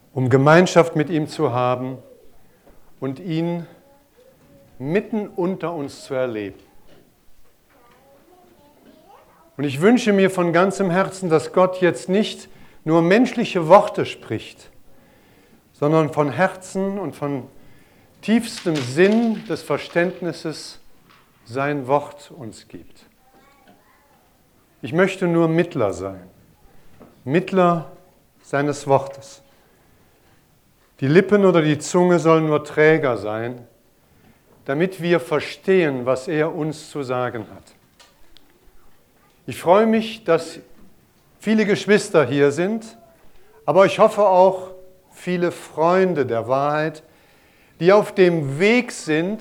um Gemeinschaft mit ihm zu haben und ihn mitten unter uns zu erleben. Und ich wünsche mir von ganzem Herzen, dass Gott jetzt nicht nur menschliche Worte spricht, sondern von Herzen und von tiefstem Sinn des Verständnisses sein Wort uns gibt. Ich möchte nur Mittler sein, Mittler seines Wortes. Die Lippen oder die Zunge sollen nur Träger sein, damit wir verstehen, was er uns zu sagen hat. Ich freue mich, dass viele Geschwister hier sind, aber ich hoffe auch viele Freunde der Wahrheit, die auf dem Weg sind,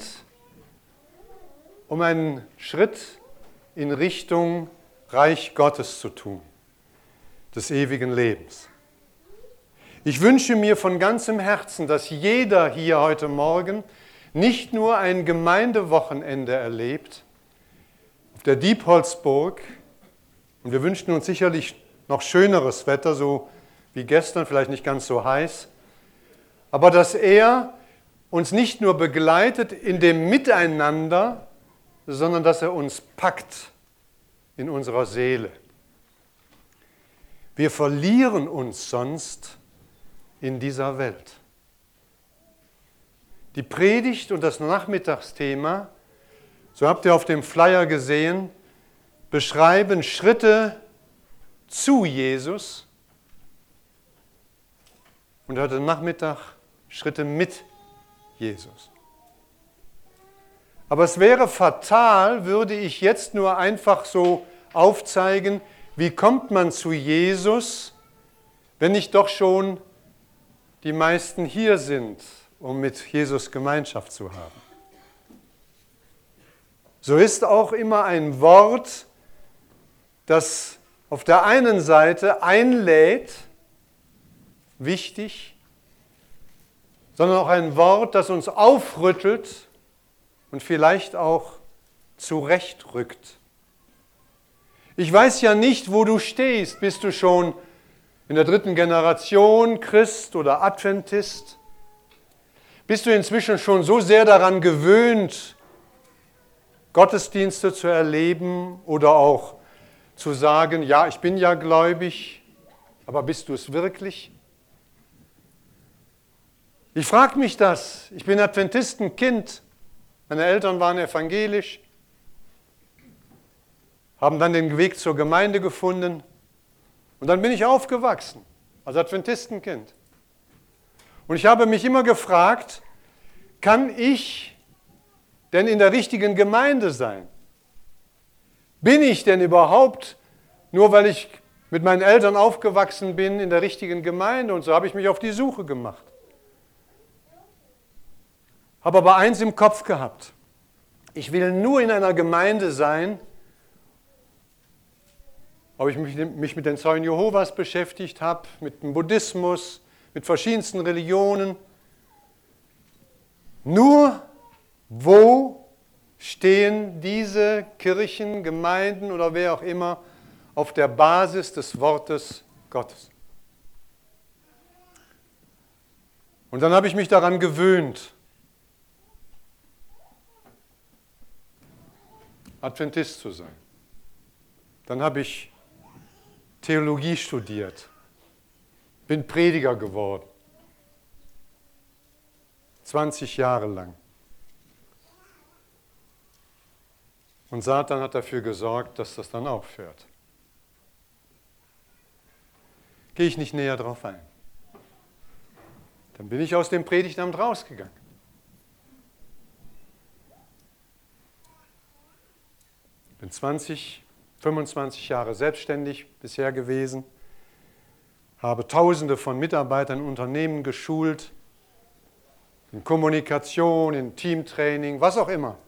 um einen Schritt in Richtung Reich Gottes zu tun, des ewigen Lebens. Ich wünsche mir von ganzem Herzen, dass jeder hier heute Morgen nicht nur ein Gemeindewochenende erlebt auf der Diepholzburg, und wir wünschen uns sicherlich noch schöneres Wetter, so wie gestern, vielleicht nicht ganz so heiß, aber dass er uns nicht nur begleitet in dem Miteinander, sondern dass er uns packt in unserer Seele. Wir verlieren uns sonst in dieser Welt. Die Predigt und das Nachmittagsthema, so habt ihr auf dem Flyer gesehen, beschreiben Schritte zu Jesus und heute Nachmittag Schritte mit Jesus. Aber es wäre fatal, würde ich jetzt nur einfach so aufzeigen, wie kommt man zu Jesus, wenn nicht doch schon die meisten hier sind, um mit Jesus Gemeinschaft zu haben. So ist auch immer ein Wort, das auf der einen Seite einlädt, wichtig, sondern auch ein Wort, das uns aufrüttelt und vielleicht auch zurechtrückt. Ich weiß ja nicht, wo du stehst. Bist du schon in der 3. Generation Christ oder Adventist? Bist du inzwischen schon so sehr daran gewöhnt, Gottesdienste zu erleben oder auch zu sagen, ja, ich bin ja gläubig, aber bist du es wirklich? Ich frage mich das. Ich bin Adventistenkind. Meine Eltern waren evangelisch, haben dann den Weg zur Gemeinde gefunden und dann bin ich aufgewachsen als Adventistenkind. Und ich habe mich immer gefragt, kann ich denn in der richtigen Gemeinde sein? Bin ich denn überhaupt, nur weil ich mit meinen Eltern aufgewachsen bin, in der richtigen Gemeinde? Und so habe ich mich auf die Suche gemacht. Habe aber eins im Kopf gehabt. Ich will nur in einer Gemeinde sein, ob ich mich mit den Zeugen Jehovas beschäftigt habe, mit dem Buddhismus, mit verschiedensten Religionen. Nur wo stehen diese Kirchen, Gemeinden oder wer auch immer auf der Basis des Wortes Gottes? Und dann habe ich mich daran gewöhnt, Adventist zu sein. Dann habe ich Theologie studiert, bin Prediger geworden, 20 Jahre lang. Und Satan hat dafür gesorgt, dass das dann aufhört. Gehe ich nicht näher drauf ein. Dann bin ich aus dem Predigtamt rausgegangen. Bin 25 Jahre selbstständig bisher gewesen, habe Tausende von Mitarbeitern in Unternehmen geschult, in Kommunikation, in Teamtraining, was auch immer.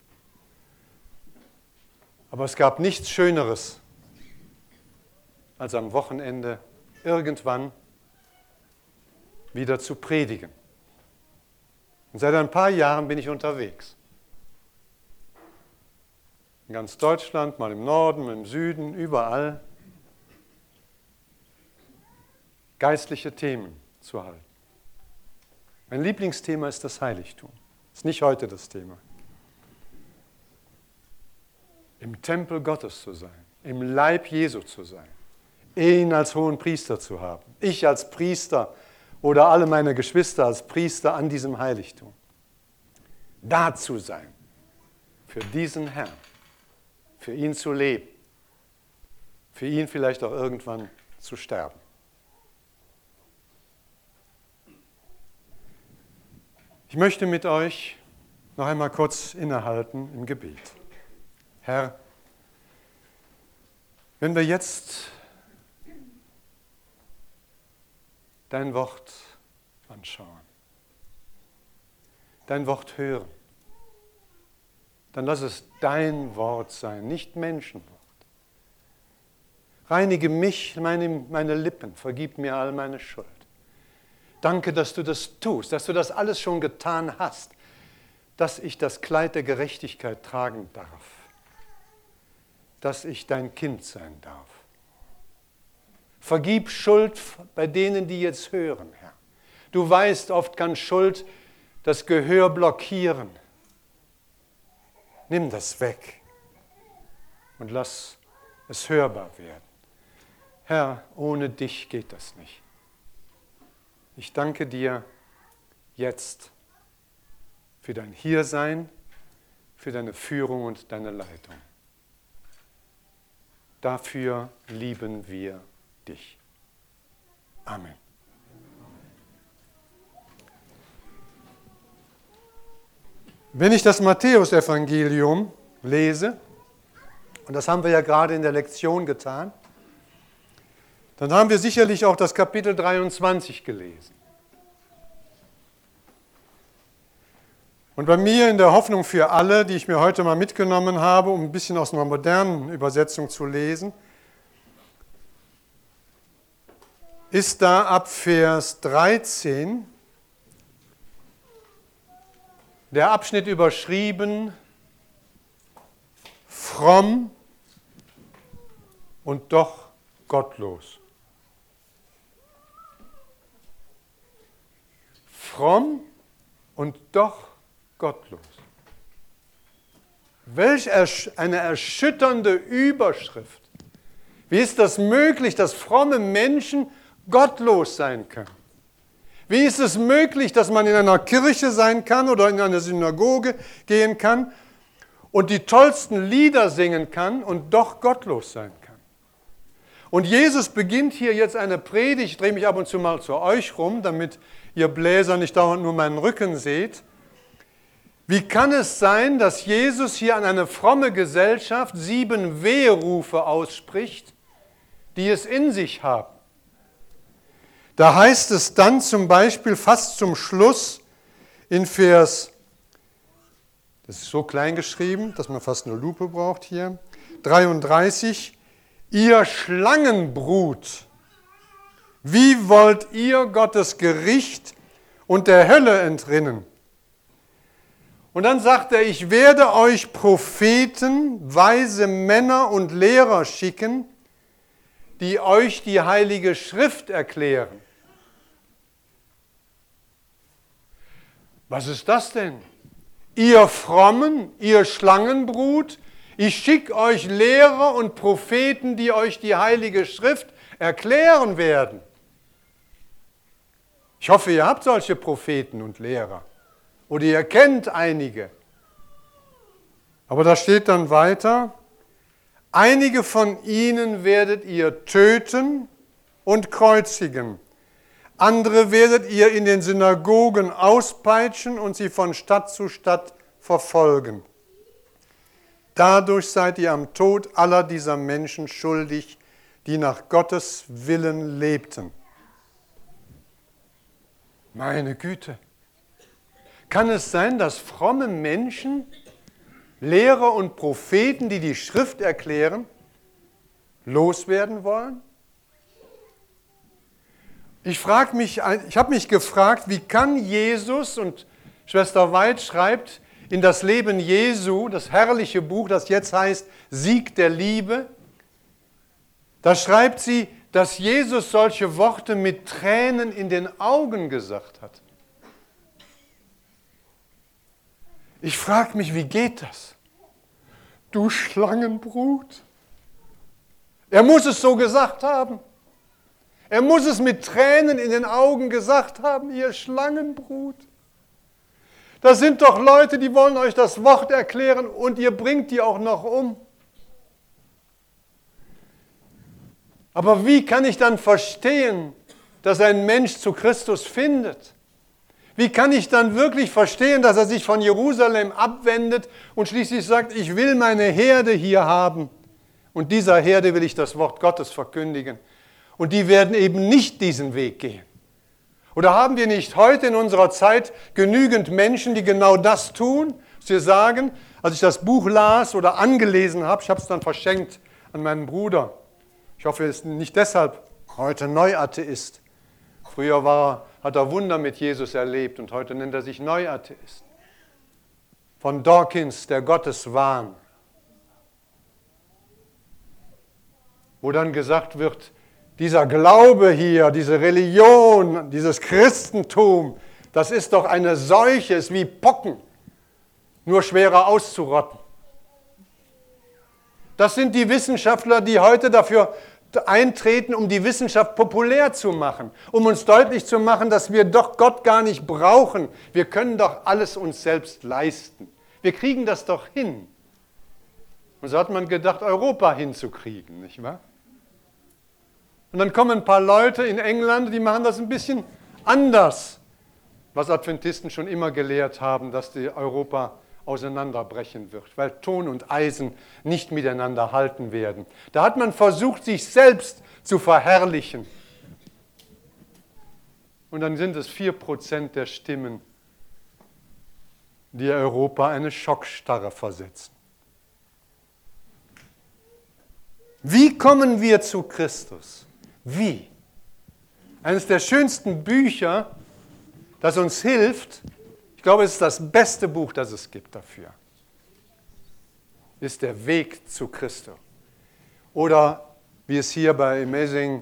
Aber es gab nichts Schöneres, als am Wochenende irgendwann wieder zu predigen. Und seit ein paar Jahren bin ich unterwegs. In ganz Deutschland, mal im Norden, mal im Süden, überall geistliche Themen zu halten. Mein Lieblingsthema ist das Heiligtum. Ist nicht heute das Thema. Im Tempel Gottes zu sein, im Leib Jesu zu sein, ihn als hohen Priester zu haben, ich als Priester oder alle meine Geschwister als Priester an diesem Heiligtum. Da zu sein, für diesen Herrn, für ihn zu leben, für ihn vielleicht auch irgendwann zu sterben. Ich möchte mit euch noch einmal kurz innehalten im Gebet. Herr, wenn wir jetzt dein Wort anschauen, dein Wort hören, dann lass es dein Wort sein, nicht Menschenwort. Reinige mich, meine Lippen, vergib mir all meine Schuld. Danke, dass du das tust, dass du das alles schon getan hast, dass ich das Kleid der Gerechtigkeit tragen darf, dass ich dein Kind sein darf. Vergib Schuld bei denen, die jetzt hören, Herr. Du weißt, oft kann Schuld das Gehör blockieren. Nimm das weg und lass es hörbar werden. Herr, ohne dich geht das nicht. Ich danke dir jetzt für dein Hiersein, für deine Führung und deine Leitung. Dafür lieben wir dich. Amen. Wenn ich das Matthäusevangelium lese, und das haben wir ja gerade in der Lektion getan, dann haben wir sicherlich auch das Kapitel 23 gelesen. Und bei mir in der Hoffnung für alle, die ich mir heute mal mitgenommen habe, um ein bisschen aus einer modernen Übersetzung zu lesen, ist da ab Vers 13 der Abschnitt überschrieben, fromm und doch gottlos. Fromm und doch gottlos. Welch eine erschütternde Überschrift. Wie ist das möglich, dass fromme Menschen gottlos sein können? Wie ist es möglich, dass man in einer Kirche sein kann oder in eine Synagoge gehen kann und die tollsten Lieder singen kann und doch gottlos sein kann? Und Jesus beginnt hier jetzt eine Predigt, ich drehe mich ab und zu mal zu euch rum, damit ihr Bläser nicht dauernd nur meinen Rücken seht. Wie kann es sein, dass Jesus hier an eine fromme Gesellschaft 7 Weherufe ausspricht, die es in sich haben? Da heißt es dann zum Beispiel fast zum Schluss in Vers, das ist so klein geschrieben, dass man fast eine Lupe braucht hier, 33, ihr Schlangenbrut, wie wollt ihr Gottes Gericht und der Hölle entrinnen? Und dann sagt er, ich werde euch Propheten, weise Männer und Lehrer schicken, die euch die Heilige Schrift erklären. Was ist das denn? Ihr Frommen, ihr Schlangenbrut, ich schicke euch Lehrer und Propheten, die euch die Heilige Schrift erklären werden. Ich hoffe, ihr habt solche Propheten und Lehrer. Oder ihr kennt einige. Aber da steht dann weiter, einige von ihnen werdet ihr töten und kreuzigen. Andere werdet ihr in den Synagogen auspeitschen und sie von Stadt zu Stadt verfolgen. Dadurch seid ihr am Tod aller dieser Menschen schuldig, die nach Gottes Willen lebten. Meine Güte. Kann es sein, dass fromme Menschen, Lehrer und Propheten, die die Schrift erklären, loswerden wollen? Ich habe mich gefragt, wie kann Jesus, und Schwester Weid schreibt in das Leben Jesu, das herrliche Buch, das jetzt heißt Sieg der Liebe, da schreibt sie, dass Jesus solche Worte mit Tränen in den Augen gesagt hat. Ich frage mich, wie geht das? Du Schlangenbrut. Er muss es so gesagt haben. Er muss es mit Tränen in den Augen gesagt haben, ihr Schlangenbrut. Das sind doch Leute, die wollen euch das Wort erklären und ihr bringt die auch noch um. Aber wie kann ich dann verstehen, dass ein Mensch zu Christus findet? Wie kann ich dann wirklich verstehen, dass er sich von Jerusalem abwendet und schließlich sagt, ich will meine Herde hier haben und dieser Herde will ich das Wort Gottes verkündigen. Und die werden eben nicht diesen Weg gehen. Oder haben wir nicht heute in unserer Zeit genügend Menschen, die genau das tun? Sie sagen, als ich das Buch las oder angelesen habe, ich habe es dann verschenkt an meinen Bruder. Ich hoffe, er ist nicht deshalb heute Neuatheist. Früher hat er Wunder mit Jesus erlebt und heute nennt er sich Neuatheist. Von Dawkins, der Gotteswahn. Wo dann gesagt wird, dieser Glaube hier, diese Religion, dieses Christentum, das ist doch eine Seuche, ist wie Pocken, nur schwerer auszurotten. Das sind die Wissenschaftler, die heute dafür eintreten, um die Wissenschaft populär zu machen, um uns deutlich zu machen, dass wir doch Gott gar nicht brauchen. Wir können doch alles uns selbst leisten. Wir kriegen das doch hin. Und so hat man gedacht, Europa hinzukriegen, nicht wahr? Und dann kommen ein paar Leute in England, die machen das ein bisschen anders, was Adventisten schon immer gelehrt haben, dass die Europa auseinanderbrechen wird, weil Ton und Eisen nicht miteinander halten werden. Da hat man versucht, sich selbst zu verherrlichen. Und dann sind es 4% der Stimmen, die Europa eine Schockstarre versetzen. Wie kommen wir zu Christus? Wie? Eines der schönsten Bücher, das uns hilft, ich glaube, es ist das beste Buch, das es gibt dafür, ist der Weg zu Christus. Oder wie es hier bei Amazing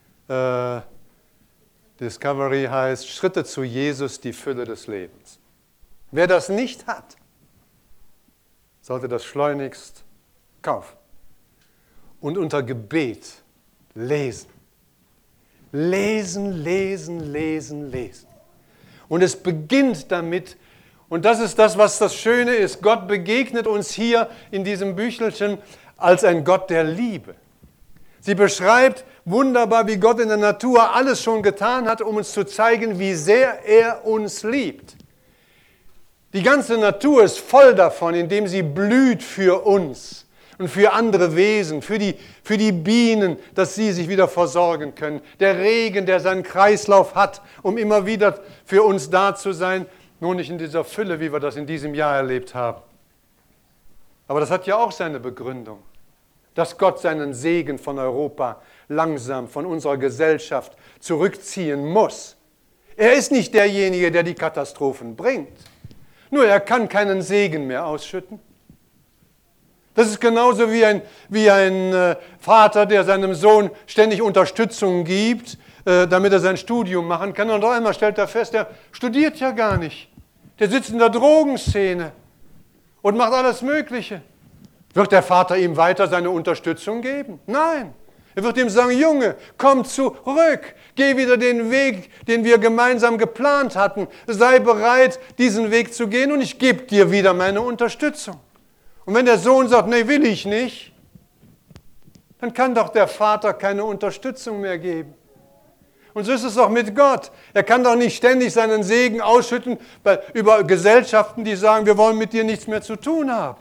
Discovery heißt, Schritte zu Jesus, die Fülle des Lebens. Wer das nicht hat, sollte das schleunigst kaufen und unter Gebet lesen. Lesen, lesen, lesen, lesen. Und es beginnt damit, und das ist das, was das Schöne ist, Gott begegnet uns hier in diesem Büchelchen als ein Gott der Liebe. Sie beschreibt wunderbar, wie Gott in der Natur alles schon getan hat, um uns zu zeigen, wie sehr er uns liebt. Die ganze Natur ist voll davon, indem sie blüht für uns. Und für andere Wesen, für die Bienen, dass sie sich wieder versorgen können. Der Regen, der seinen Kreislauf hat, um immer wieder für uns da zu sein. Nur nicht in dieser Fülle, wie wir das in diesem Jahr erlebt haben. Aber das hat ja auch seine Begründung. Dass Gott seinen Segen von Europa langsam, von unserer Gesellschaft zurückziehen muss. Er ist nicht derjenige, der die Katastrophen bringt. Nur er kann keinen Segen mehr ausschütten. Das ist genauso wie ein Vater, der seinem Sohn ständig Unterstützung gibt, damit er sein Studium machen kann. Und auf einmal stellt er fest, der studiert ja gar nicht. Der sitzt in der Drogenszene und macht alles Mögliche. Wird der Vater ihm weiter seine Unterstützung geben? Nein. Er wird ihm sagen, Junge, komm zurück, geh wieder den Weg, den wir gemeinsam geplant hatten. Sei bereit, diesen Weg zu gehen und ich gebe dir wieder meine Unterstützung. Und wenn der Sohn sagt, nee, will ich nicht, dann kann doch der Vater keine Unterstützung mehr geben. Und so ist es auch mit Gott. Er kann doch nicht ständig seinen Segen ausschütten über Gesellschaften, die sagen, wir wollen mit dir nichts mehr zu tun haben.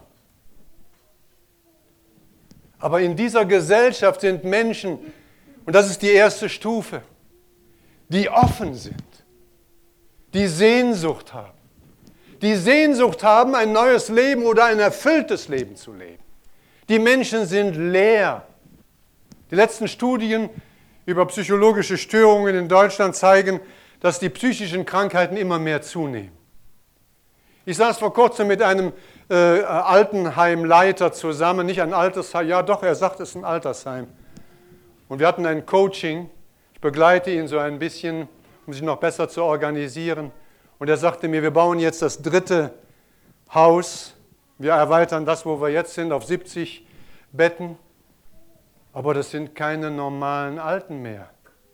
Aber in dieser Gesellschaft sind Menschen, und das ist die erste Stufe, die offen sind, die Sehnsucht haben. Die Sehnsucht haben, ein neues Leben oder ein erfülltes Leben zu leben. Die Menschen sind leer. Die letzten Studien über psychologische Störungen in Deutschland zeigen, dass die psychischen Krankheiten immer mehr zunehmen. Ich saß vor kurzem mit einem Altenheimleiter zusammen, nicht ein Altersheim, ja doch, er sagt, es ist ein Altersheim. Und wir hatten ein Coaching, ich begleite ihn so ein bisschen, um sich noch besser zu organisieren. Und er sagte mir, wir bauen jetzt das 3. Haus. Wir erweitern das, wo wir jetzt sind, auf 70 Betten. Aber das sind keine normalen Alten mehr.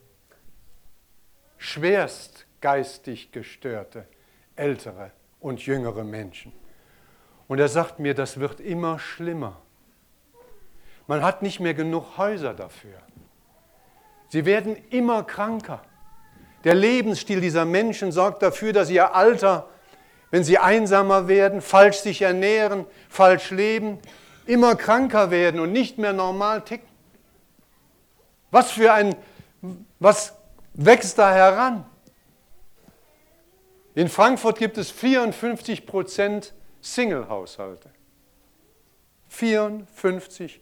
Schwerst geistig gestörte, ältere und jüngere Menschen. Und er sagt mir, das wird immer schlimmer. Man hat nicht mehr genug Häuser dafür. Sie werden immer kranker. Der Lebensstil dieser Menschen sorgt dafür, dass ihr Alter, wenn sie einsamer werden, falsch sich ernähren, falsch leben, immer kranker werden und nicht mehr normal ticken. Was wächst da heran? In Frankfurt gibt es 54% Single-Haushalte. 54%.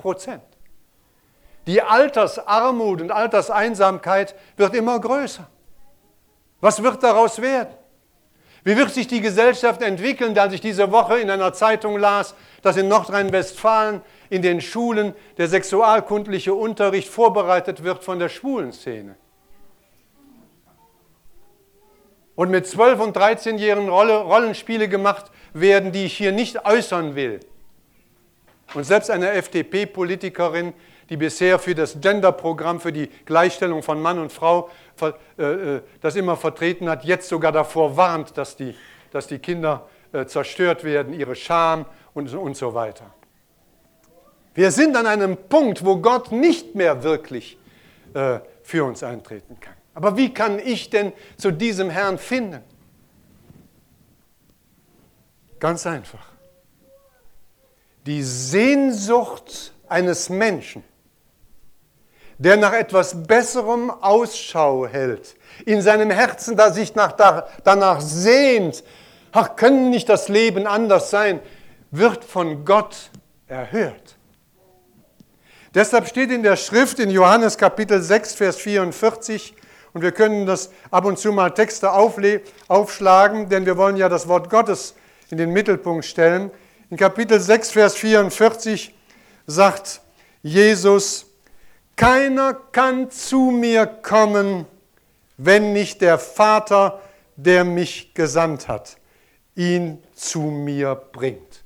Die Altersarmut und Alterseinsamkeit wird immer größer. Was wird daraus werden? Wie wird sich die Gesellschaft entwickeln, als ich diese Woche in einer Zeitung las, dass in Nordrhein-Westfalen in den Schulen der sexualkundliche Unterricht vorbereitet wird von der Schwulenszene? Und mit 12- und 13-Jährigen Rollenspiele gemacht werden, die ich hier nicht äußern will. Und selbst eine FDP-Politikerin, die bisher für das Gender-Programm, für die Gleichstellung von Mann und Frau das immer vertreten hat, jetzt sogar davor warnt, dass die Kinder zerstört werden, ihre Scham und so weiter. Wir sind an einem Punkt, wo Gott nicht mehr wirklich für uns eintreten kann. Aber wie kann ich denn zu diesem Herrn finden? Ganz einfach. Die Sehnsucht eines Menschen, der nach etwas Besserem Ausschau hält, in seinem Herzen, da sich danach sehnt, ach, kann nicht das Leben anders sein, wird von Gott erhört. Deshalb steht in der Schrift in Johannes Kapitel 6, Vers 44, und wir können das ab und zu mal Texte aufschlagen, denn wir wollen ja das Wort Gottes in den Mittelpunkt stellen. In Kapitel 6, Vers 44 sagt Jesus, keiner kann zu mir kommen, wenn nicht der Vater, der mich gesandt hat, ihn zu mir bringt.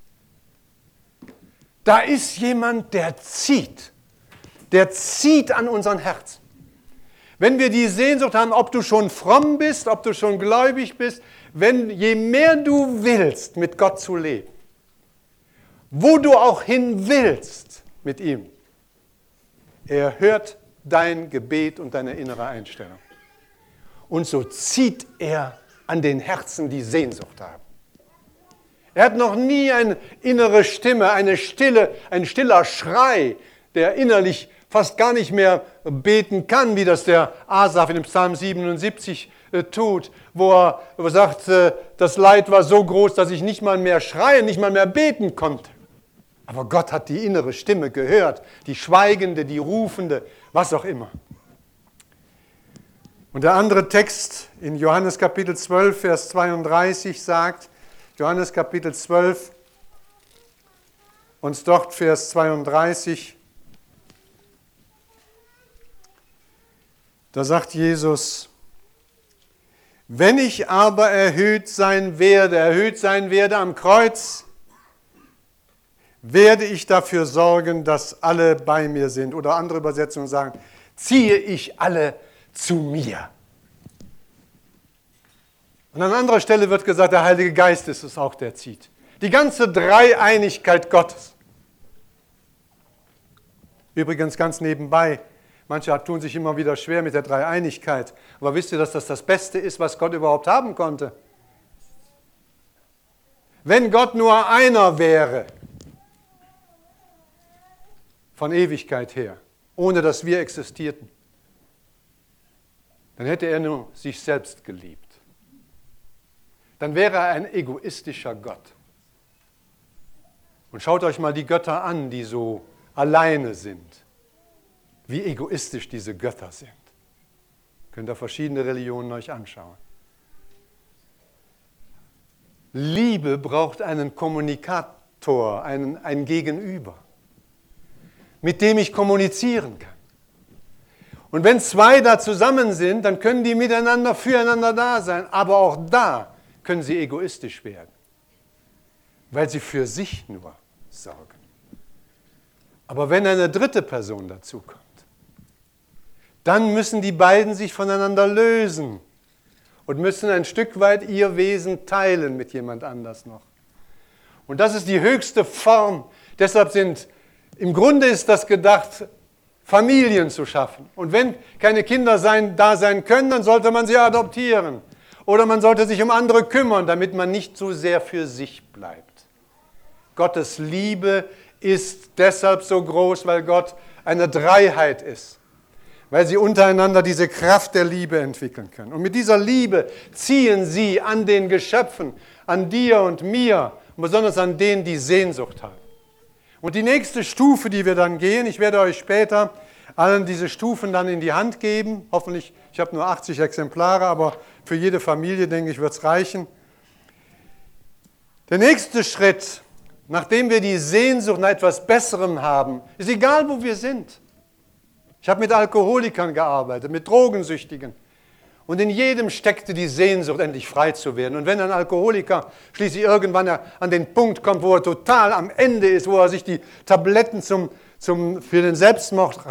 Da ist jemand, der zieht an unseren Herzen. Wenn wir die Sehnsucht haben, ob du schon fromm bist, ob du schon gläubig bist, je mehr du willst, mit Gott zu leben, wo du auch hin willst mit ihm, er hört dein Gebet und deine innere Einstellung. Und so zieht er an den Herzen, die Sehnsucht haben. Er hat noch nie eine innere Stimme, ein stiller Schrei, der innerlich fast gar nicht mehr beten kann, wie das der Asaf in dem Psalm 77 tut, wo er sagt, das Leid war so groß, dass ich nicht mal mehr schreien, nicht mal mehr beten konnte. Aber Gott hat die innere Stimme gehört, die schweigende, die rufende, was auch immer. Und der andere Text in Johannes Kapitel 12, Vers 32 sagt, Johannes Kapitel 12 und dort Vers 32, da sagt Jesus, wenn ich aber erhöht sein werde am Kreuz, werde ich dafür sorgen, dass alle bei mir sind. Oder andere Übersetzungen sagen, ziehe ich alle zu mir. Und an anderer Stelle wird gesagt, der Heilige Geist ist es auch, der zieht. Die ganze Dreieinigkeit Gottes. Übrigens ganz nebenbei, manche tun sich immer wieder schwer mit der Dreieinigkeit. Aber wisst ihr, dass das das Beste ist, was Gott überhaupt haben konnte? Wenn Gott nur einer wäre, von Ewigkeit her, ohne dass wir existierten, dann hätte er nur sich selbst geliebt. Dann wäre er ein egoistischer Gott. Und schaut euch mal die Götter an, die so alleine sind. Wie egoistisch diese Götter sind. Könnt ihr verschiedene Religionen euch anschauen. Liebe braucht einen Kommunikator, ein Gegenüber, mit dem ich kommunizieren kann. Und wenn zwei da zusammen sind, dann können die miteinander, füreinander da sein. Aber auch da können sie egoistisch werden. weil sie für sich nur sorgen. Aber wenn eine dritte Person dazukommt, dann müssen die beiden sich voneinander lösen und müssen ein Stück weit ihr Wesen teilen mit jemand anders noch. Und das ist die höchste Form. Deshalb im Grunde ist das gedacht, Familien zu schaffen. Und wenn keine Kinder da sein können, dann sollte man sie adoptieren. Oder man sollte sich um andere kümmern, damit man nicht so sehr für sich bleibt. Gottes Liebe ist deshalb so groß, weil Gott eine Dreiheit ist. Weil sie untereinander diese Kraft der Liebe entwickeln können. Und mit dieser Liebe ziehen sie an den Geschöpfen, an dir und mir, und besonders an denen, die Sehnsucht haben. Und die nächste Stufe, die wir dann gehen, ich werde euch später allen diese Stufen dann in die Hand geben. Hoffentlich, ich habe nur 80 Exemplare, aber für jede Familie, denke ich, wird es reichen. Der nächste Schritt, nachdem wir die Sehnsucht nach etwas Besserem haben, ist egal, wo wir sind. Ich habe mit Alkoholikern gearbeitet, mit Drogensüchtigen. Und in jedem steckte die Sehnsucht, endlich frei zu werden. Und wenn ein Alkoholiker schließlich irgendwann an den Punkt kommt, wo er total am Ende ist, wo er sich die Tabletten für den Selbstmord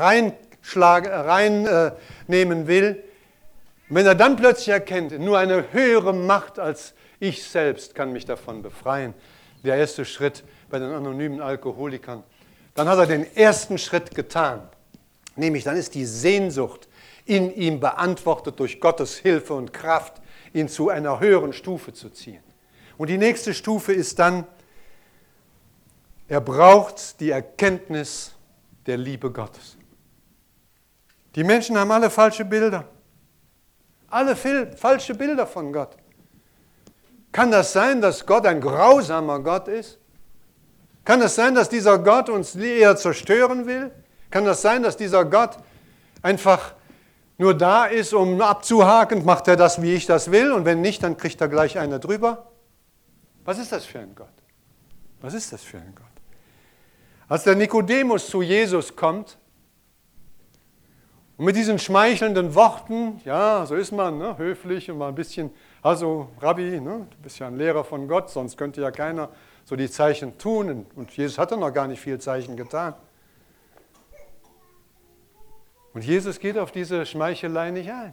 reinnehmen will, wenn er dann plötzlich erkennt, nur eine höhere Macht als ich selbst kann mich davon befreien, der erste Schritt bei den anonymen Alkoholikern, dann hat er den ersten Schritt getan. Nämlich dann ist die Sehnsucht in ihm beantwortet durch Gottes Hilfe und Kraft, ihn zu einer höheren Stufe zu ziehen. Und die nächste Stufe ist dann, er braucht die Erkenntnis der Liebe Gottes. Die Menschen haben alle falsche Bilder. Alle falsche Bilder von Gott. Kann das sein, dass Gott ein grausamer Gott ist? Kann es sein, dass dieser Gott uns eher zerstören will? Kann das sein, dass dieser Gott einfach nur da ist, um abzuhaken, macht er das, wie ich das will, und wenn nicht, dann kriegt er gleich eine drüber? Was ist das für ein Gott? Was ist das für ein Gott? Als der Nikodemus zu Jesus kommt und mit diesen schmeichelnden Worten, ja, so ist man, ne, höflich und mal ein bisschen, also Rabbi, ne, du bist ja ein Lehrer von Gott, sonst könnte ja keiner so die Zeichen tun. Und Jesus hatte noch gar nicht viel Zeichen getan. Und Jesus geht auf diese Schmeichelei nicht ein.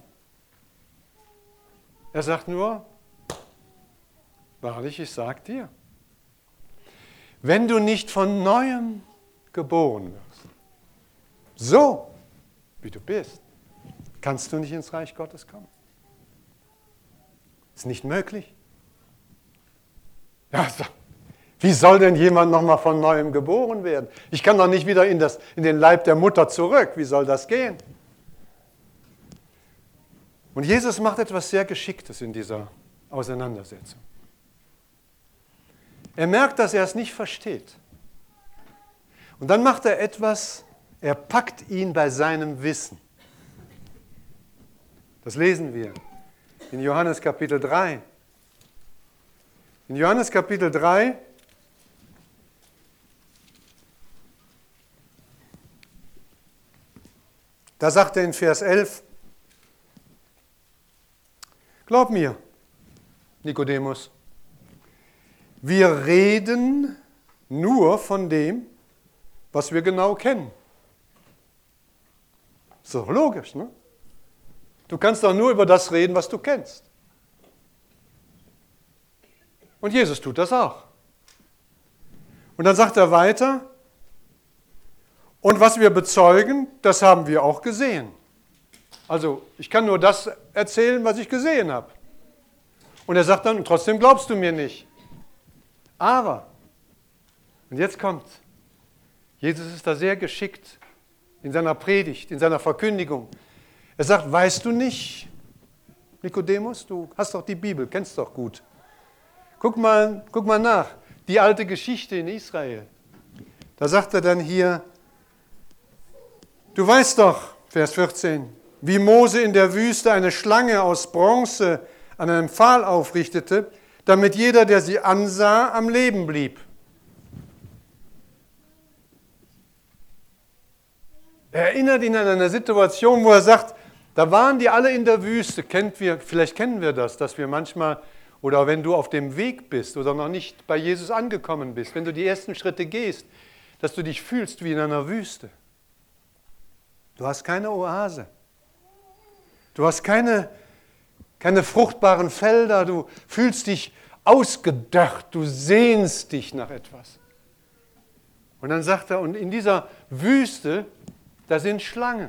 Er sagt nur, wahrlich, ich sage dir, wenn du nicht von Neuem geboren wirst, so wie du bist, kannst du nicht ins Reich Gottes kommen. Ist nicht möglich. Ja, wie soll denn jemand nochmal von Neuem geboren werden? Ich kann doch nicht wieder in den Leib der Mutter zurück. Wie soll das gehen? Und Jesus macht etwas sehr Geschicktes in dieser Auseinandersetzung. Er merkt, dass er es nicht versteht. Und dann macht er etwas, er packt ihn bei seinem Wissen. Das lesen wir in Johannes Kapitel 3. In Johannes Kapitel 3 da sagt er in Vers 11, glaub mir, Nikodemus, wir reden nur von dem, was wir genau kennen. Ist doch logisch, ne? Du kannst doch nur über das reden, was du kennst. Und Jesus tut das auch. Und dann sagt er weiter, und was wir bezeugen, das haben wir auch gesehen. Also ich kann nur das erzählen, was ich gesehen habe. Und er sagt dann, und trotzdem glaubst du mir nicht. Aber, und jetzt kommt, Jesus ist da sehr geschickt in seiner Predigt, in seiner Verkündigung. Er sagt, weißt du nicht, Nikodemus, du hast doch die Bibel, kennst doch gut. Guck mal nach, die alte Geschichte in Israel. Da sagt er dann hier, du weißt doch, Vers 14, wie Mose in der Wüste eine Schlange aus Bronze an einem Pfahl aufrichtete, damit jeder, der sie ansah, am Leben blieb. Er erinnert ihn an eine Situation, wo er sagt, da waren die alle in der Wüste. Vielleicht kennen wir das, dass wir manchmal oder wenn du auf dem Weg bist oder noch nicht bei Jesus angekommen bist, wenn du die ersten Schritte gehst, dass du dich fühlst wie in einer Wüste. Du hast keine Oase. Du hast keine fruchtbaren Felder, du fühlst dich ausgedörrt, du sehnst dich nach etwas. Und dann sagt er, und in dieser Wüste, da sind Schlangen.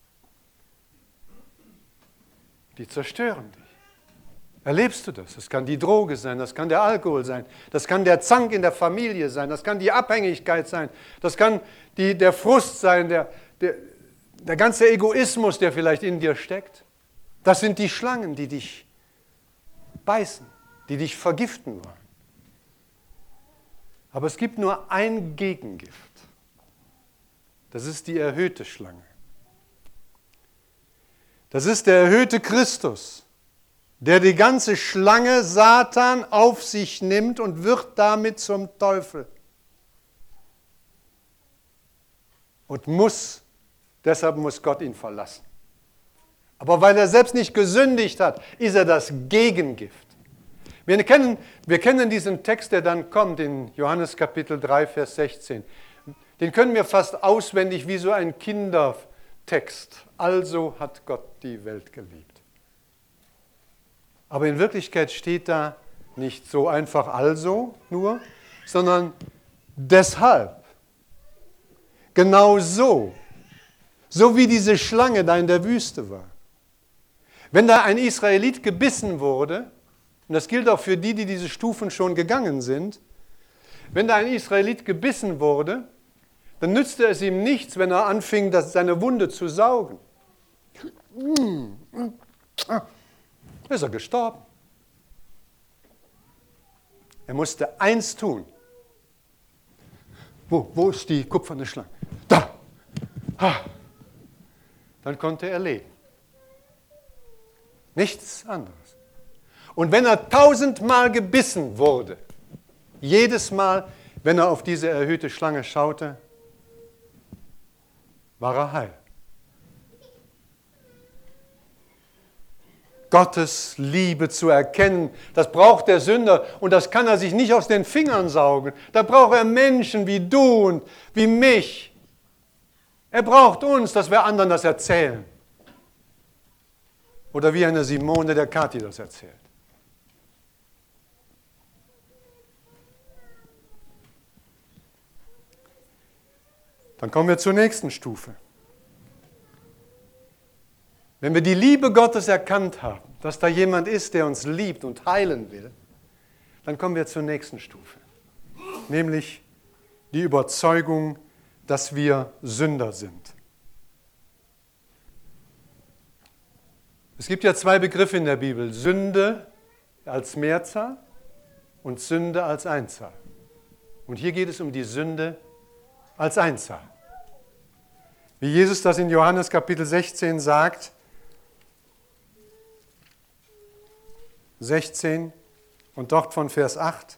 Die zerstören dich. Erlebst du das? Das kann die Droge sein, das kann der Alkohol sein, das kann der Zank in der Familie sein, das kann die Abhängigkeit sein, das kann der Frust sein, der ganze Egoismus, der vielleicht in dir steckt. Das sind die Schlangen, die dich beißen, die dich vergiften wollen. Aber es gibt nur ein Gegengift. Das ist die erhöhte Schlange. Das ist der erhöhte Christus, der die ganze Schlange Satan auf sich nimmt und wird damit zum Teufel. Und deshalb muss Gott ihn verlassen. Aber weil er selbst nicht gesündigt hat, ist er das Gegengift. Wir kennen diesen Text, der dann kommt in Johannes Kapitel 3, Vers 16. Den können wir fast auswendig wie so ein Kindertext. Also hat Gott die Welt geliebt. Aber in Wirklichkeit steht da nicht so einfach also nur, sondern deshalb. Genau so. So wie diese Schlange da in der Wüste war. Wenn da ein Israelit gebissen wurde, und das gilt auch für die diese Stufen schon gegangen sind, wenn da ein Israelit gebissen wurde, dann nützte es ihm nichts, wenn er anfing, seine Wunde zu saugen. Ist er gestorben. Er musste eins tun. Wo ist die kupferne Schlange? Da! Dann konnte er leben. Nichts anderes. Und wenn er 1000-mal gebissen wurde, jedes Mal, wenn er auf diese erhöhte Schlange schaute, war er heil. Gottes Liebe zu erkennen, das braucht der Sünder und das kann er sich nicht aus den Fingern saugen. Da braucht er Menschen wie du und wie mich. Er braucht uns, dass wir anderen das erzählen. Oder wie eine Simone der Kathi das erzählt. Dann kommen wir zur nächsten Stufe. Wenn wir die Liebe Gottes erkannt haben, dass da jemand ist, der uns liebt und heilen will, dann kommen wir zur nächsten Stufe. Nämlich die Überzeugung, dass wir Sünder sind. Es gibt ja zwei Begriffe in der Bibel, Sünde als Mehrzahl und Sünde als Einzahl. Und hier geht es um die Sünde als Einzahl. Wie Jesus das in Johannes Kapitel 16 sagt, 16 und dort von Vers 8.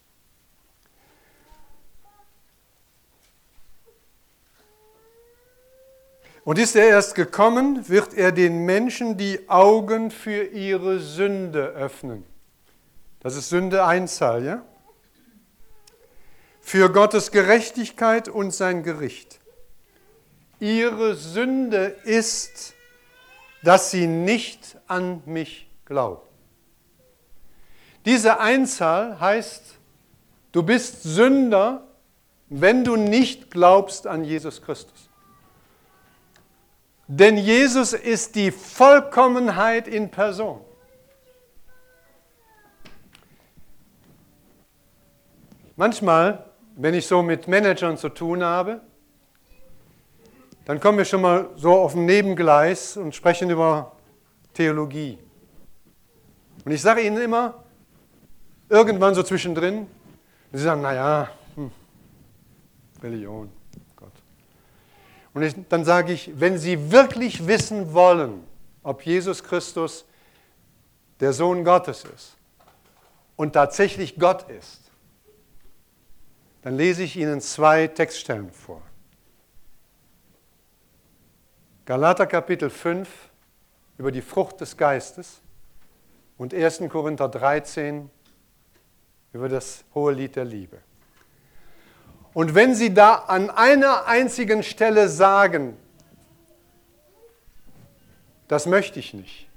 Und ist er erst gekommen, wird er den Menschen die Augen für ihre Sünde öffnen. Das ist Sünde Einzahl, ja? Für Gottes Gerechtigkeit und sein Gericht. Ihre Sünde ist, dass sie nicht an mich glauben. Diese Einzahl heißt, du bist Sünder, wenn du nicht glaubst an Jesus Christus. Denn Jesus ist die Vollkommenheit in Person. Manchmal, wenn ich so mit Managern zu tun habe, dann kommen wir schon mal so auf ein Nebengleis und sprechen über Theologie. Und ich sage ihnen immer, irgendwann so zwischendrin, und sie sagen, naja, Religion, Gott. Und dann sage ich, wenn Sie wirklich wissen wollen, ob Jesus Christus der Sohn Gottes ist und tatsächlich Gott ist, dann lese ich Ihnen 2 Textstellen vor. Galater Kapitel 5 über die Frucht des Geistes und 1. Korinther 13 über das hohe Lied der Liebe. Und wenn Sie da an einer einzigen Stelle sagen, das möchte ich nicht,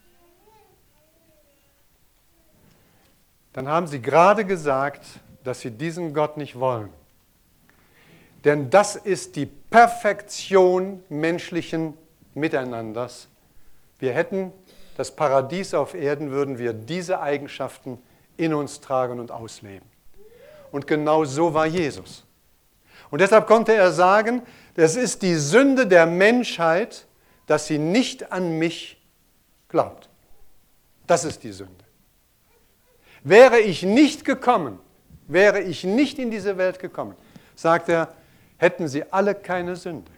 dann haben Sie gerade gesagt, dass Sie diesen Gott nicht wollen. Denn das ist die Perfektion menschlichen Miteinanders. Wir hätten das Paradies auf Erden, würden wir diese Eigenschaften in uns tragen und ausleben. Und genau so war Jesus. Und deshalb konnte er sagen, es ist die Sünde der Menschheit, dass sie nicht an mich glaubt. Das ist die Sünde. Wäre ich nicht gekommen, wäre ich nicht in diese Welt gekommen, sagt er, hätten sie alle keine Sünde.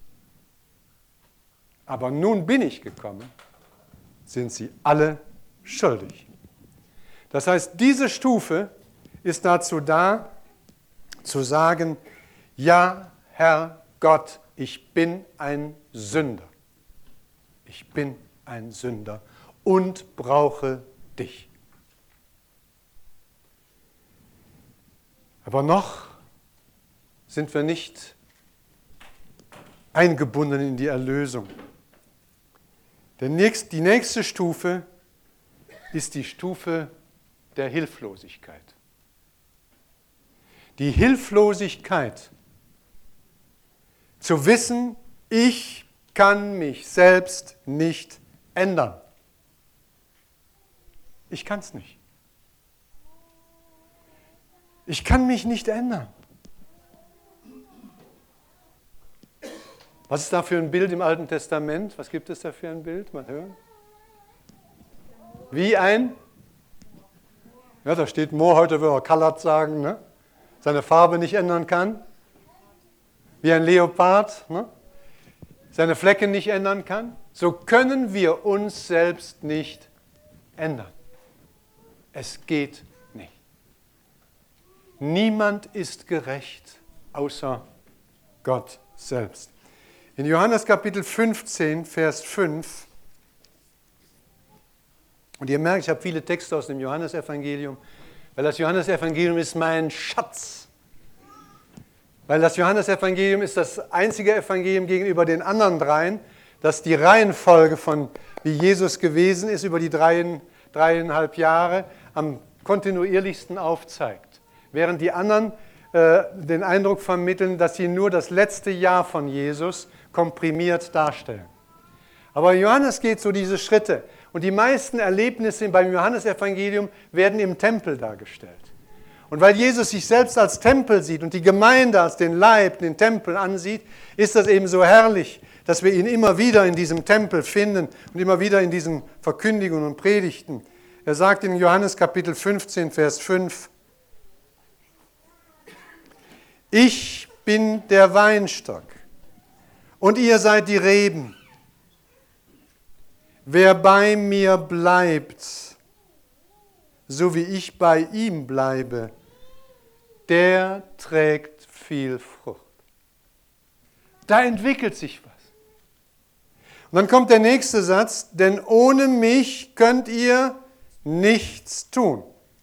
Aber nun bin ich gekommen, sind sie alle schuldig. Das heißt, diese Stufe ist dazu da, zu sagen, ja, Herr Gott, ich bin ein Sünder. Ich bin ein Sünder und brauche dich. Aber noch sind wir nicht eingebunden in die Erlösung. Die nächste Stufe ist die Stufe der Hilflosigkeit. Die Hilflosigkeit, zu wissen, ich kann mich selbst nicht ändern. Ich kann es nicht. Ich kann mich nicht ändern. Was ist da für ein Bild im Alten Testament? Was gibt es da für ein Bild? Mal hören. Wie ein? Ja, da steht Moor, heute würde er colored sagen, ne? Seine Farbe nicht ändern kann. Wie ein Leopard, ne? Seine Flecke nicht ändern kann. So können wir uns selbst nicht ändern. Es geht nicht. Niemand ist gerecht, außer Gott selbst. In Johannes Kapitel 15, Vers 5, und ihr merkt, ich habe viele Texte aus dem Johannesevangelium, weil das Johannesevangelium ist mein Schatz. Weil das Johannesevangelium ist das einzige Evangelium gegenüber den anderen dreien, das die Reihenfolge von, wie Jesus gewesen ist, über die 3,5 Jahre am kontinuierlichsten aufzeigt. Während die anderen den Eindruck vermitteln, dass sie nur das letzte Jahr von Jesus komprimiert darstellen. Aber Johannes geht so diese Schritte. Und die meisten Erlebnisse beim Johannesevangelium werden im Tempel dargestellt. Und weil Jesus sich selbst als Tempel sieht und die Gemeinde als den Leib, den Tempel ansieht, ist das eben so herrlich, dass wir ihn immer wieder in diesem Tempel finden und immer wieder in diesen Verkündigungen und Predigten. Er sagt in Johannes Kapitel 15, Vers 5, ich bin der Weinstock und ihr seid die Reben. Wer bei mir bleibt, so wie ich bei ihm bleibe, der trägt viel Frucht. Da entwickelt sich was. Und dann kommt der nächste Satz, denn ohne mich könnt ihr nichts tun.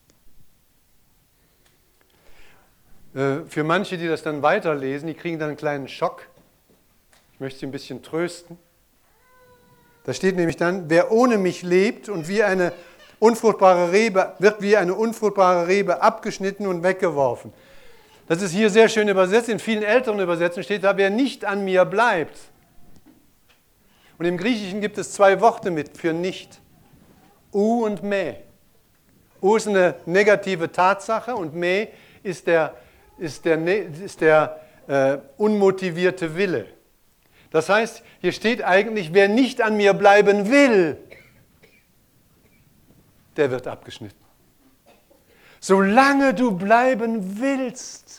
Für manche, die das dann weiterlesen, die kriegen dann einen kleinen Schock. Ich möchte sie ein bisschen trösten. Da steht nämlich dann, wer ohne mich lebt und wie eine unfruchtbare Rebe, wird wie eine unfruchtbare Rebe abgeschnitten und weggeworfen. Das ist hier sehr schön übersetzt. In vielen älteren Übersetzungen steht da, wer nicht an mir bleibt. Und im Griechischen gibt es 2 Worte mit für nicht. U und me. U ist eine negative Tatsache und me ist der unmotivierte Wille. Das heißt, hier steht eigentlich, wer nicht an mir bleiben will, der wird abgeschnitten. Solange du bleiben willst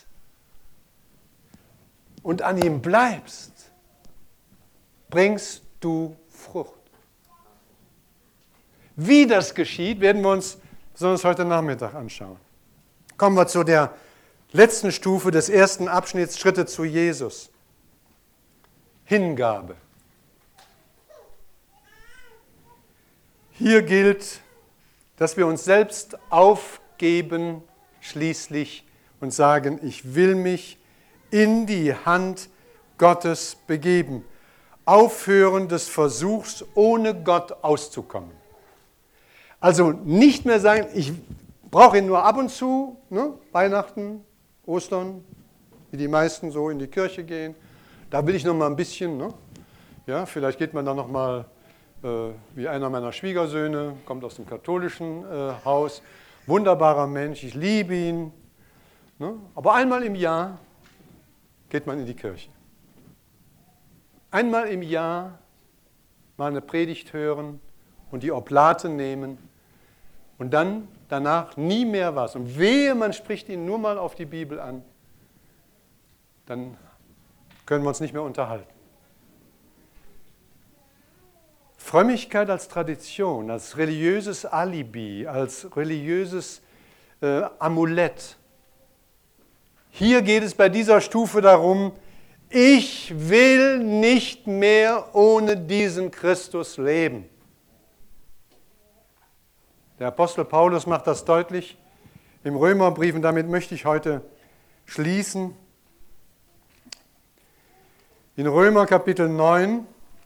und an ihm bleibst, bringst du Frucht. Wie das geschieht, werden wir uns besonders heute Nachmittag anschauen. Kommen wir zu der letzten Stufe des ersten Abschnitts, Schritte zu Jesus. Hingabe. Hier gilt, dass wir uns selbst aufgeben schließlich und sagen, ich will mich in die Hand Gottes begeben. Aufhören des Versuchs, ohne Gott auszukommen. Also nicht mehr sagen, ich brauche ihn nur ab und zu, ne? Weihnachten, Ostern, wie die meisten so in die Kirche gehen. Da will ich noch mal ein bisschen, ne? Ja, vielleicht geht man dann noch mal, wie einer meiner Schwiegersöhne, kommt aus dem katholischen Haus, wunderbarer Mensch, ich liebe ihn. Ne? Aber einmal im Jahr geht man in die Kirche. Einmal im Jahr mal eine Predigt hören und die Oblate nehmen und dann danach nie mehr was. Und wehe, man spricht ihn nur mal auf die Bibel an, dann können wir uns nicht mehr unterhalten. Frömmigkeit als Tradition, als religiöses Alibi, als religiöses Amulett. Hier geht es bei dieser Stufe darum, ich will nicht mehr ohne diesen Christus leben. Der Apostel Paulus macht das deutlich im Römerbrief und damit möchte ich heute schließen. In Römer Kapitel 9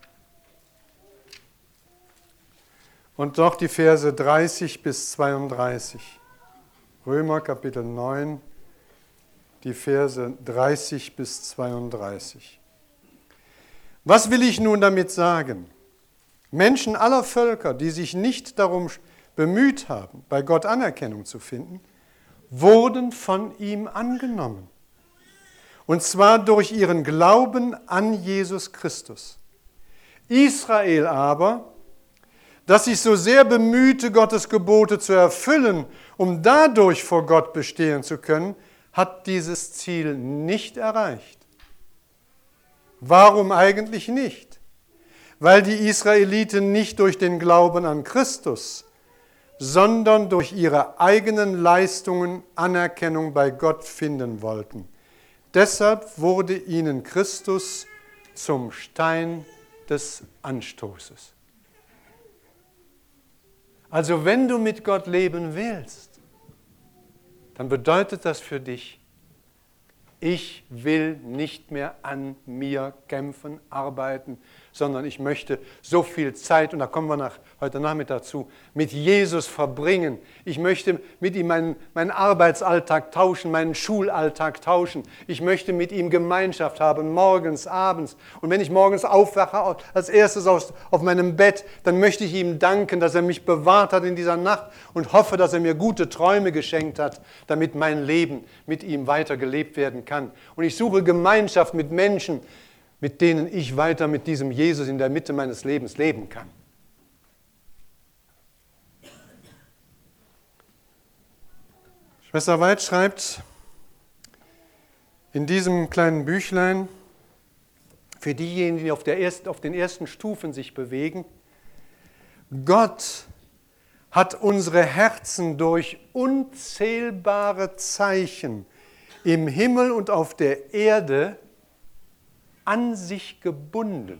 und doch die Verse 30 bis 32. Römer Kapitel 9, die Verse 30 bis 32. Was will ich nun damit sagen? Menschen aller Völker, die sich nicht darum bemüht haben, bei Gott Anerkennung zu finden, wurden von ihm angenommen. Und zwar durch ihren Glauben an Jesus Christus. Israel aber, das sich so sehr bemühte, Gottes Gebote zu erfüllen, um dadurch vor Gott bestehen zu können, hat dieses Ziel nicht erreicht. Warum eigentlich nicht? Weil die Israeliten nicht durch den Glauben an Christus, sondern durch ihre eigenen Leistungen Anerkennung bei Gott finden wollten. Deshalb wurde ihnen Christus zum Stein des Anstoßes. Also wenn du mit Gott leben willst, dann bedeutet das für dich, ich will nicht mehr an mir kämpfen, arbeiten, sondern ich möchte so viel Zeit, und da kommen wir heute Nachmittag zu, mit Jesus verbringen. Ich möchte mit ihm meinen Arbeitsalltag tauschen, meinen Schulalltag tauschen. Ich möchte mit ihm Gemeinschaft haben, morgens, abends. Und wenn ich morgens aufwache, als erstes auf meinem Bett, dann möchte ich ihm danken, dass er mich bewahrt hat in dieser Nacht und hoffe, dass er mir gute Träume geschenkt hat, damit mein Leben mit ihm weiter gelebt werden kann. Und ich suche Gemeinschaft mit Menschen, mit denen ich weiter mit diesem Jesus in der Mitte meines Lebens leben kann. Schwester Weid schreibt in diesem kleinen Büchlein, für diejenigen, die auf den ersten Stufen sich bewegen, Gott hat unsere Herzen durch unzählbare Zeichen im Himmel und auf der Erde an sich gebunden.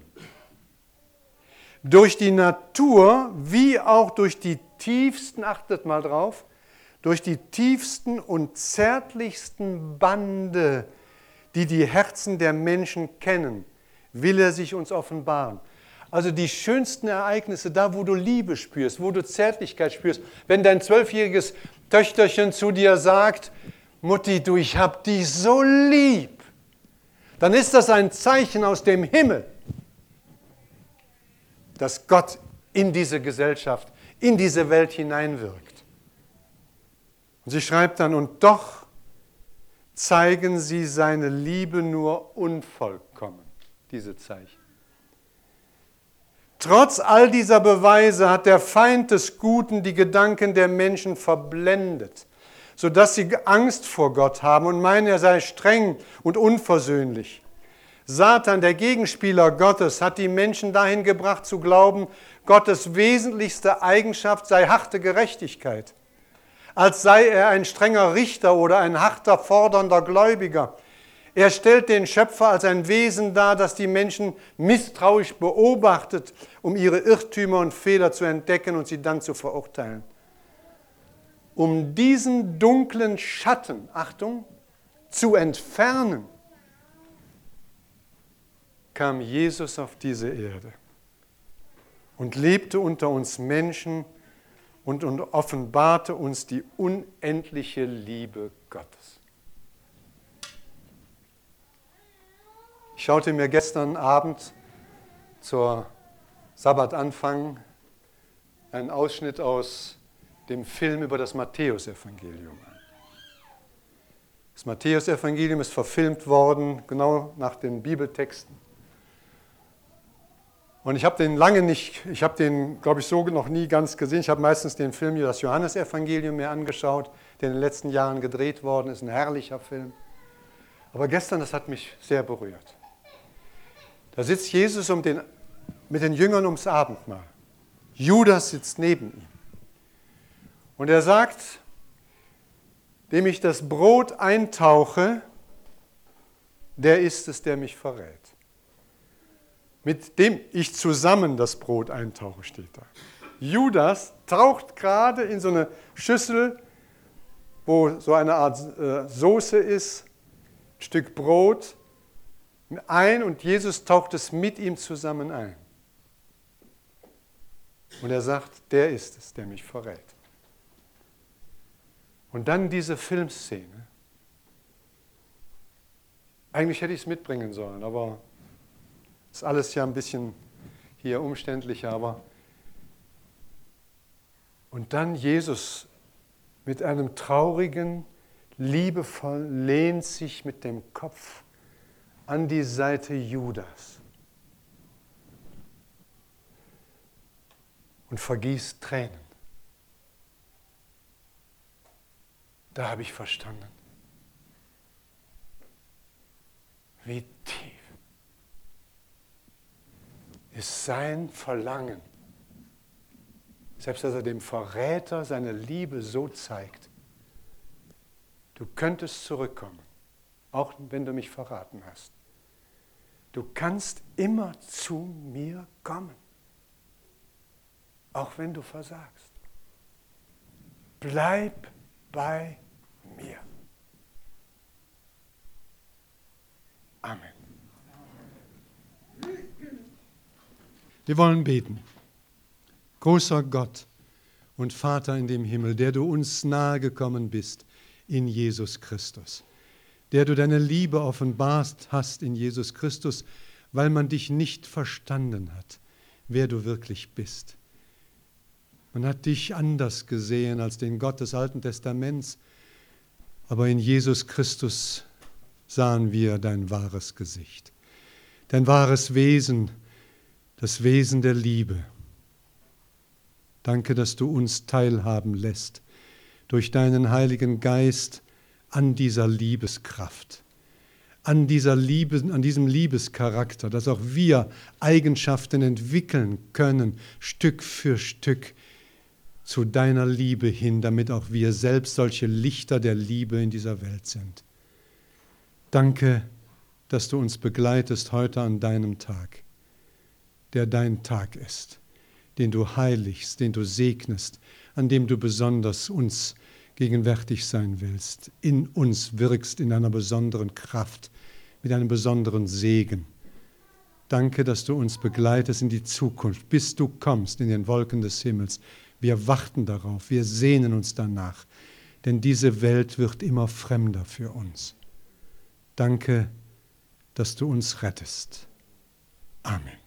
Durch die Natur wie auch durch die tiefsten, achtet mal drauf, durch die tiefsten und zärtlichsten Bande, die die Herzen der Menschen kennen, will er sich uns offenbaren. Also die schönsten Ereignisse, da wo du Liebe spürst, wo du Zärtlichkeit spürst, wenn dein 12-jähriges Töchterchen zu dir sagt, Mutti, du, ich hab dich so lieb, dann ist das ein Zeichen aus dem Himmel, dass Gott in diese Gesellschaft, in diese Welt hineinwirkt. Und sie schreibt dann, und doch zeigen sie seine Liebe nur unvollkommen, diese Zeichen. Trotz all dieser Beweise hat der Feind des Guten die Gedanken der Menschen verblendet, sodass sie Angst vor Gott haben und meinen, er sei streng und unversöhnlich. Satan, der Gegenspieler Gottes, hat die Menschen dahin gebracht zu glauben, Gottes wesentlichste Eigenschaft sei harte Gerechtigkeit, als sei er ein strenger Richter oder ein harter, fordernder Gläubiger. Er stellt den Schöpfer als ein Wesen dar, das die Menschen misstrauisch beobachtet, um ihre Irrtümer und Fehler zu entdecken und sie dann zu verurteilen. um diesen dunklen Schatten, Achtung, zu entfernen, kam Jesus auf diese Erde und lebte unter uns Menschen und offenbarte uns die unendliche Liebe Gottes. Ich schaute mir gestern Abend zur Sabbatanfang einen Ausschnitt aus dem Film über das Matthäusevangelium an. Das Matthäusevangelium ist verfilmt worden, genau nach den Bibeltexten. Und ich habe den glaube ich, so noch nie ganz gesehen. Ich habe meistens den Film das Johannesevangelium mir angeschaut, der in den letzten Jahren gedreht worden ist, ein herrlicher Film. Aber gestern, das hat mich sehr berührt. Da sitzt Jesus mit den Jüngern ums Abendmahl. Judas sitzt neben ihm. Und er sagt, dem ich das Brot eintauche, der ist es, der mich verrät. Mit dem ich zusammen das Brot eintauche, steht da. Judas taucht gerade in so eine Schüssel, wo so eine Art Soße ist, ein Stück Brot, ein und Jesus taucht es mit ihm zusammen ein. Und er sagt, der ist es, der mich verrät. Und dann diese Filmszene. Eigentlich hätte ich es mitbringen sollen, aber ist alles ja ein bisschen hier umständlicher. Und dann Jesus mit einem traurigen, liebevollen, lehnt sich mit dem Kopf an die Seite Judas und vergießt Tränen. Da habe ich verstanden, wie tief ist sein Verlangen, selbst dass er dem Verräter seine Liebe so zeigt. Du könntest zurückkommen, auch wenn du mich verraten hast. Du kannst immer zu mir kommen, auch wenn du versagst. Bleib bei mir. Amen. Wir wollen beten. Großer Gott und Vater in dem Himmel, der du uns nahe gekommen bist in Jesus Christus, der du deine Liebe offenbart hast in Jesus Christus, weil man dich nicht verstanden hat, wer du wirklich bist. Man hat dich anders gesehen als den Gott des Alten Testaments, aber in Jesus Christus sahen wir dein wahres Gesicht, dein wahres Wesen, das Wesen der Liebe. Danke, dass du uns teilhaben lässt durch deinen Heiligen Geist an dieser Liebeskraft, an diesem Liebescharakter, dass auch wir Eigenschaften entwickeln können, Stück für Stück zu deiner Liebe hin, damit auch wir selbst solche Lichter der Liebe in dieser Welt sind. Danke, dass du uns begleitest heute an deinem Tag, der dein Tag ist, den du heiligst, den du segnest, an dem du besonders uns gegenwärtig sein willst, in uns wirkst in einer besonderen Kraft, mit einem besonderen Segen. Danke, dass du uns begleitest in die Zukunft, bis du kommst in den Wolken des Himmels. Wir warten darauf, wir sehnen uns danach, denn diese Welt wird immer fremder für uns. Danke, dass du uns rettest. Amen.